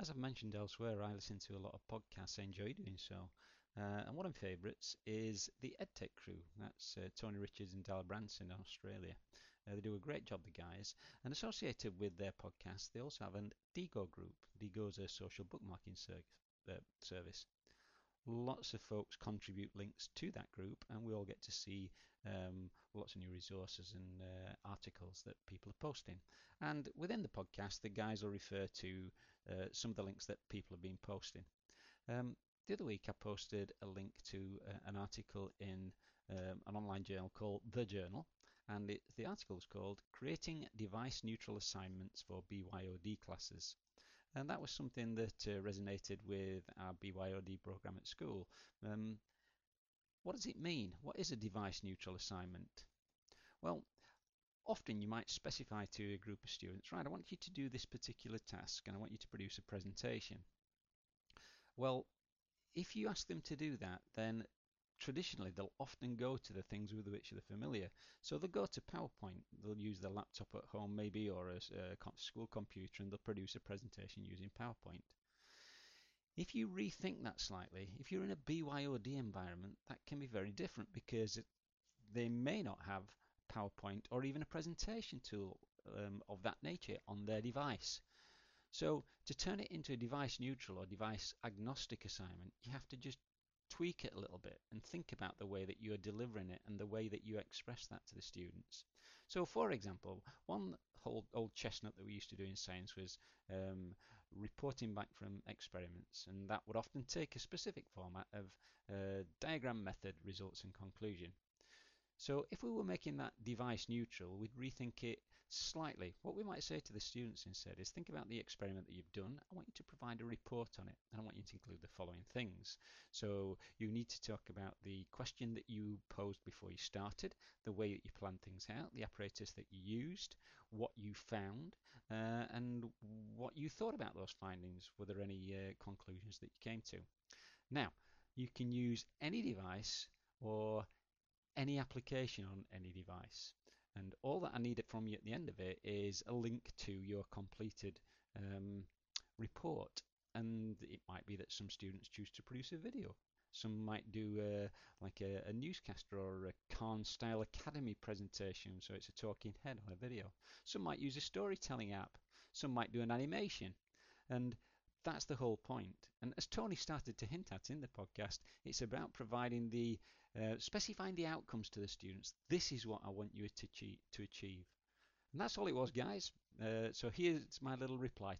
As I've mentioned elsewhere, I listen to a lot of podcasts. I enjoy doing so. And one of my favourites is the EdTech Crew. That's Tony Richards and Dal Branson in Australia. They do a great job, the guys. And associated with their podcast, they also have an Digo group. Digo is a social bookmarking service. Lots of folks contribute links to that group, and we all get to see lots of new resources and articles that people are posting. And within the podcast, the guys will refer to some of the links that people have been posting. The other week, I posted a link to an article in an online journal called The Journal, and the article is called Creating Device Neutral Assignments for BYOD Classes. And that was something that resonated with our BYOD program at school. What does it mean? What is a device neutral assignment? Well, often you might specify to a group of students, right, I want you to do this particular task and I want you to produce a presentation. Well, if you ask them to do that, then traditionally they'll often go to the things with which they're familiar. So they'll go to PowerPoint, they'll use their laptop at home maybe, or a school computer, and they'll produce a presentation using PowerPoint. If you rethink that slightly, if you're in a BYOD environment, that can be very different because they may not have PowerPoint or even a presentation tool of that nature on their device. So to turn it into a device neutral or device agnostic assignment, you have to just tweak it a little bit and think about the way that you're delivering it and the way that you express that to the students. So for example, one whole old chestnut that we used to do in science was reporting back from experiments, and that would often take a specific format of diagram, method, results and conclusion. So if we were making that device neutral, we'd rethink it slightly. What we might say to the students instead is, think about the experiment that you've done. I want you to provide a report on it, and I want you to include the following things. So you need to talk about the question that you posed before you started, the way that you planned things out, the apparatus that you used, what you found, and what you thought about those findings. Were there any conclusions that you came to? Now, you can use any device or any application on any device. And all that I need from you at the end of it is a link to your completed report. And it might be that some students choose to produce a video. Some might do like a newscaster or a Khan Style Academy presentation, so it's a talking head on a video. Some might use a storytelling app. Some might do an animation. And that's the whole point. And as Tony started to hint at in the podcast, it's about providing specifying the outcomes to the students. This is what I want you to achieve. And that's all it was, guys. So here's my little reply